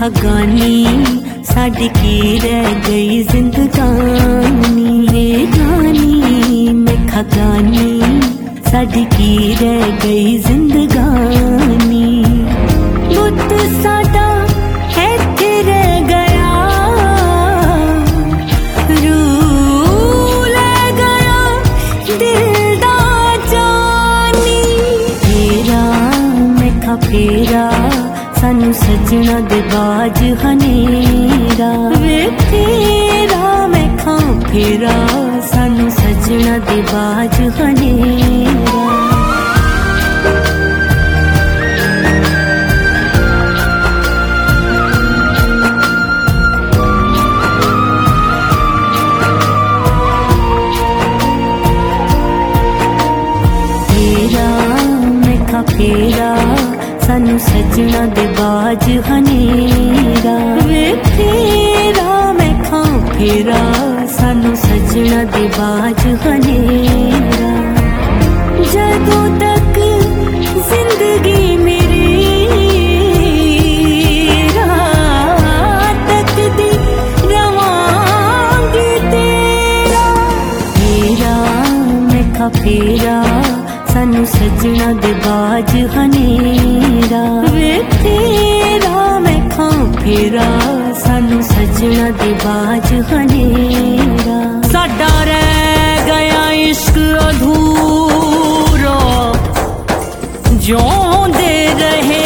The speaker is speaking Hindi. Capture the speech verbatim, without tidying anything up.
गानी साडी की रह गई जिंदगानी। वे गानी मैं गानी साडी की रह गई जिंदगानी। बुत साडा इत्थे रह गया, रूह ले गया दिल दा जानी। फेरा मैं खा फेरा सानू सजना दे बाज हनेरा। वे फेरा मैं खां फेरा सानू सजना दे बाज हनेरा। फेरा मैं खां फेरा सानू सजना दे बाज हनेरा। वे फेरा मैं खां फेरा सानू सजना दे बाज हनेरा। जदों तक जिंदगी मेरी रात तक दी रवांगी तेरा। फेरा मैं खां फेरा सानू सजना दे बाज हनेरा। वे फेरा मैं खां फेरा सानू सजना दे बाज हनेरा। साडा रह गया इश्क अधूरा, जिउंदे रहे